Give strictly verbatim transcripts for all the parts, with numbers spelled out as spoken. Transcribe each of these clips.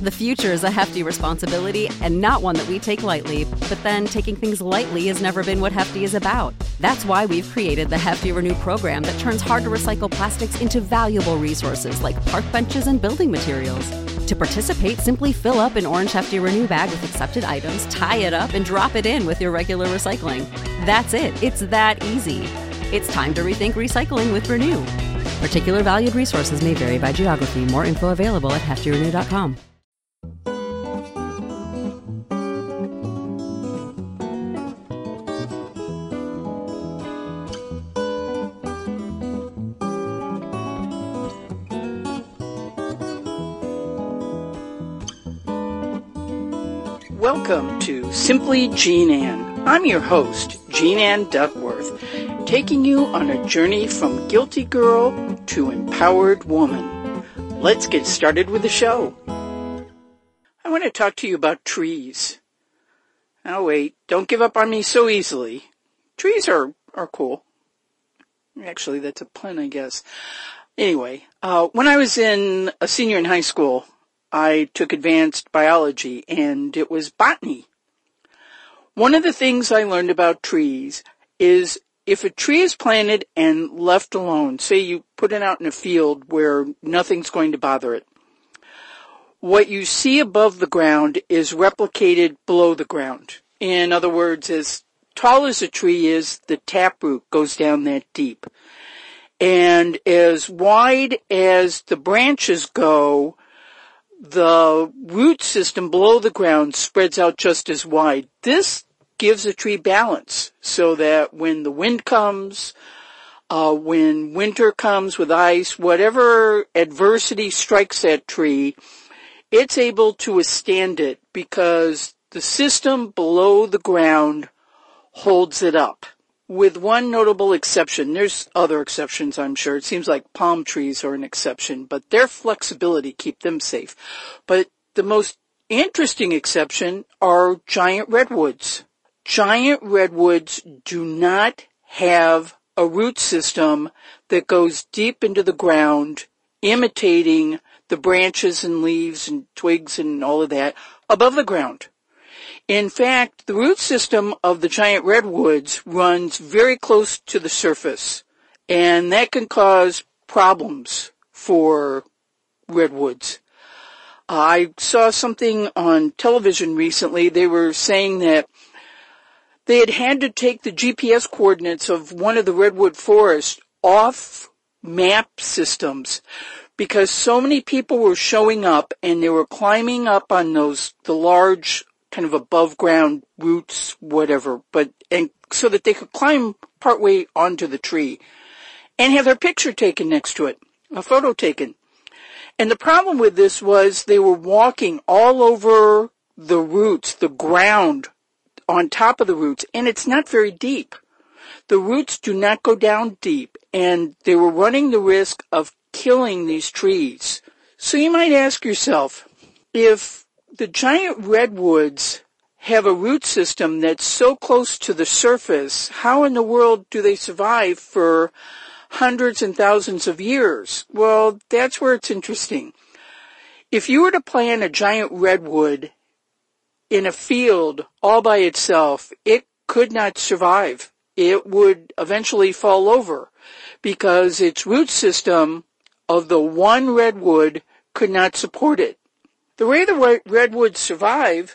The future is a hefty responsibility and not one that we take lightly, but then taking things lightly has never been what Hefty is about. That's why we've created the Hefty Renew program that turns hard-to-recycle plastics into valuable resources like park benches and building materials. To participate, simply fill up an orange Hefty Renew bag with accepted items, tie it up, and drop it in with your regular recycling. That's it. It's that easy. It's time to rethink recycling with Renew. Particular valued resources may vary by geography. More info available at hefty renew dot com. Welcome to Simply Jean Ann. I'm your host, Jean Ann Duckworth, taking you on a journey from guilty girl to empowered woman. Let's get started with the show. I want to talk to you about trees. Now wait, don't give up on me so easily. Trees are, are cool. Actually, that's a pun, I guess. Anyway, uh, when I was in a senior in high school, I took advanced biology, and it was botany. One of the things I learned about trees is if a tree is planted and left alone, say you put it out in a field where nothing's going to bother it, what you see above the ground is replicated below the ground. In other words, as tall as a tree is, the taproot goes down that deep. And as wide as the branches go, the root system below the ground spreads out just as wide. This gives a tree balance so that when the wind comes, uh, when winter comes with ice, whatever adversity strikes that tree, it's able to withstand it because the system below the ground holds it up. With one notable exception. There's other exceptions, I'm sure. It seems like palm trees are an exception, but their flexibility keep them safe. But the most interesting exception are giant redwoods. Giant redwoods do not have a root system that goes deep into the ground, imitating the branches and leaves and twigs and all of that above the ground. In fact, the root system of the giant redwoods runs very close to the surface, and that can cause problems for redwoods. Uh, I saw something on television recently. They were saying that they had had to take the G P S coordinates of one of the redwood forests off map systems because so many people were showing up and they were climbing up on those, the large kind of above ground roots, whatever, but, and so that they could climb partway onto the tree and have their picture taken next to it, a photo taken. And the problem with this was they were walking all over the roots, the ground on top of the roots, and it's not very deep. The roots do not go down deep, and they were running the risk of killing these trees. So you might ask yourself, if the giant redwoods have a root system that's so close to the surface, how in the world do they survive for hundreds and thousands of years? Well, that's where it's interesting. If you were to plant a giant redwood in a field all by itself, it could not survive. It would eventually fall over because its root system of the one redwood could not support it. The way the redwoods survive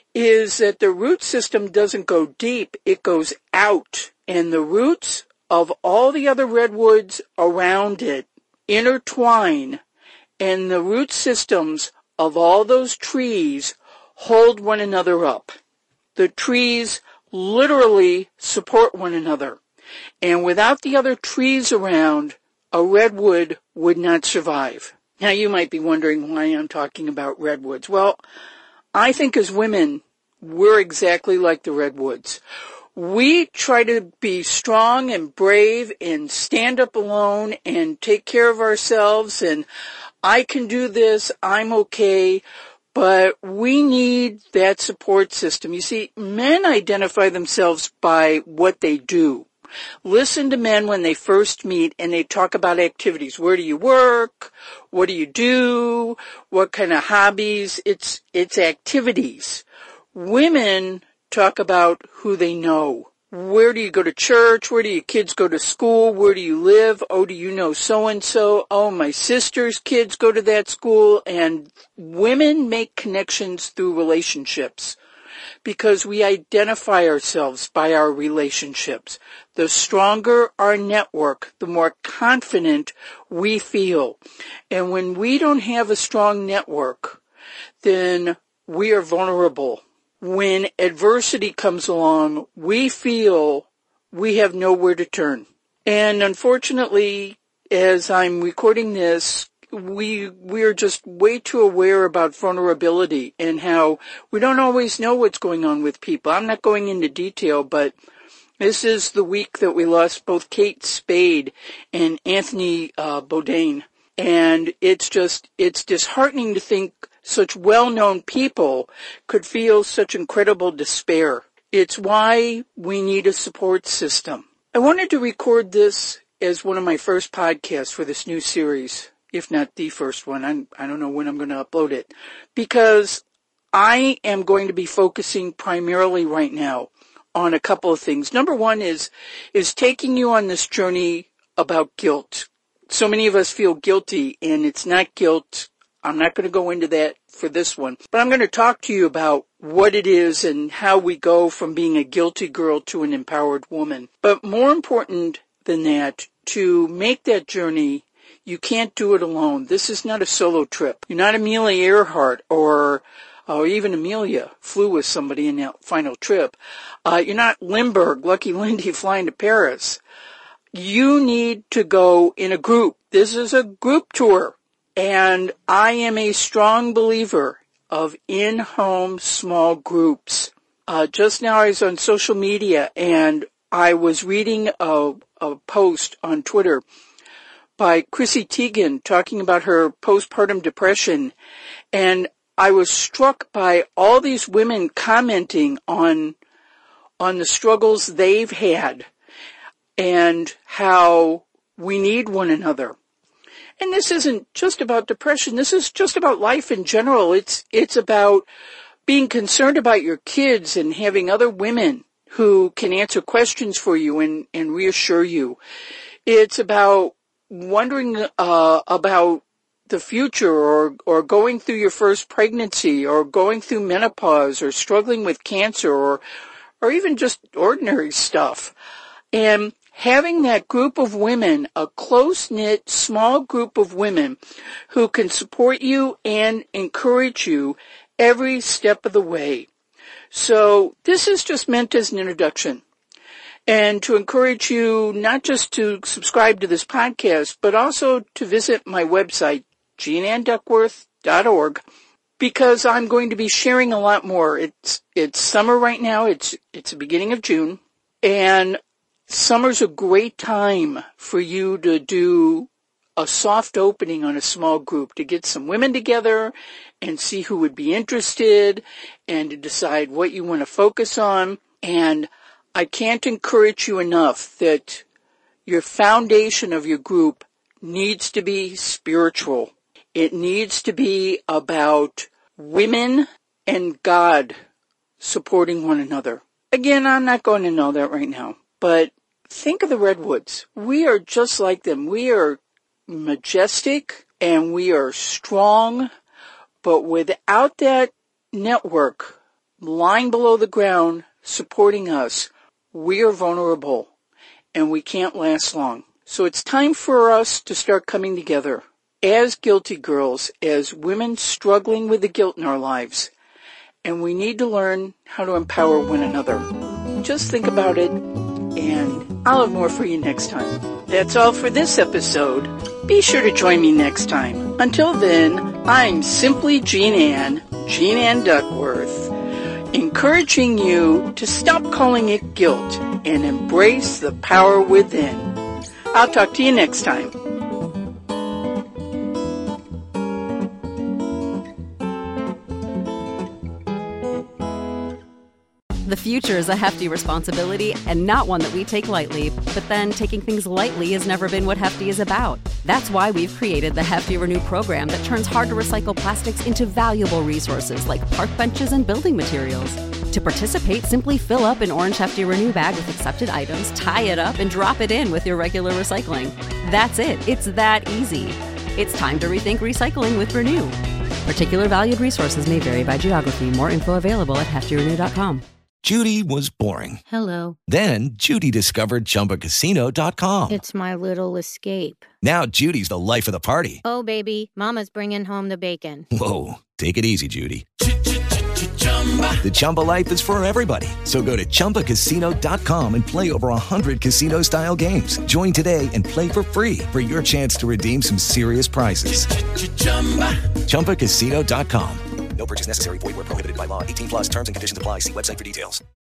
is that the root system doesn't go deep, it goes out, and the roots of all the other redwoods around it intertwine, and the root systems of all those trees hold one another up. The trees literally support one another, and without the other trees around, a redwood would not survive. Now, you might be wondering why I'm talking about redwoods. Well, I think as women, we're exactly like the redwoods. We try to be strong and brave and stand up alone and take care of ourselves, and I can do this, I'm okay, but we need that support system. You see, men identify themselves by what they do. Listen to men when they first meet and they talk about activities. Where do you work? What do you do? What kind of hobbies? It's, it's activities. Women talk about who they know. Where do you go to church? Where do your kids go to school? Where do you live? Oh, do you know so-and-so? Oh, my sister's kids go to that school. And women make connections through relationships because we identify ourselves by our relationships. The stronger our network, the more confident we feel. And when we don't have a strong network, then we are vulnerable. When adversity comes along, we feel we have nowhere to turn. And unfortunately, as I'm recording this, we we are just way too aware about vulnerability and how we don't always know what's going on with people. I'm not going into detail, but this is the week that we lost both Kate Spade and Anthony uh, Bourdain. And it's just, it's disheartening to think such well-known people could feel such incredible despair. It's why we need a support system. I wanted to record this as one of my first podcasts for this new series, if not the first one. I'm, I don't know when I'm going to upload it, because I am going to be focusing primarily right now on a couple of things. Number one is, is taking you on this journey about guilt. So many of us feel guilty, and it's not guilt. I'm not going to go into that for this one, but I'm going to talk to you about what it is and how we go from being a guilty girl to an empowered woman. But more important than that, to make that journey, you can't do it alone. This is not a solo trip. You're not Amelia Earhart or or even Amelia flew with somebody in that final trip. Uh, you're not Lindbergh, Lucky Lindy flying to Paris. You need to go in a group. This is a group tour. And I am a strong believer of in-home small groups. Uh, just now I was on social media and I was reading a, a post on Twitter by Chrissy Teigen talking about her postpartum depression. And I was struck by all these women commenting on, on the struggles they've had and how we need one another. And this isn't just about depression. This is just about life in general. It's, it's about being concerned about your kids and having other women who can answer questions for you and, and reassure you. It's about wondering, uh, about the future or, or going through your first pregnancy or going through menopause or struggling with cancer or, or even just ordinary stuff. And having that group of women, a close-knit, small group of women who can support you and encourage you every step of the way. So this is just meant as an introduction and to encourage you not just to subscribe to this podcast, but also to visit my website, jean ann duckworth dot org, because I'm going to be sharing a lot more. It's, it's summer right now. It's, it's the beginning of June, and summer's a great time for you to do a soft opening on a small group, to get some women together and see who would be interested and to decide what you want to focus on. And I can't encourage you enough that your foundation of your group needs to be spiritual. It needs to be about women and God supporting one another. Again, I'm not going into all that right now, but think of the redwoods. We are just like them. We are majestic and we are strong, but without that network lying below the ground supporting us, we are vulnerable and we can't last long. So it's time for us to start coming together as guilty girls, as women struggling with the guilt in our lives, and we need to learn how to empower one another. Just think about it, and I'll have more for you next time. That's all for this episode. Be sure to join me next time. Until then, I'm simply Jean Ann, Jean Ann Duckworth, encouraging you to stop calling it guilt and embrace the power within. I'll talk to you next time. The future is a hefty responsibility and not one that we take lightly, but then taking things lightly has never been what Hefty is about. That's why we've created the Hefty Renew program that turns hard-to-recycle plastics into valuable resources like park benches and building materials. To participate, simply fill up an orange Hefty Renew bag with accepted items, tie it up, and drop it in with your regular recycling. That's it. It's that easy. It's time to rethink recycling with Renew. Particular valued resources may vary by geography. More info available at hefty renew dot com. Judy was boring. Hello. Then Judy discovered Chumba Casino dot com. It's my little escape. Now Judy's the life of the party. Oh, baby, mama's bringing home the bacon. Whoa, take it easy, Judy. The Chumba life is for everybody. So go to Chumba Casino dot com and play over one hundred casino-style games. Join today and play for free for your chance to redeem some serious prizes. Chumba Casino dot com. No purchase necessary. Void where prohibited by law. eighteen plus terms and conditions apply. See website for details.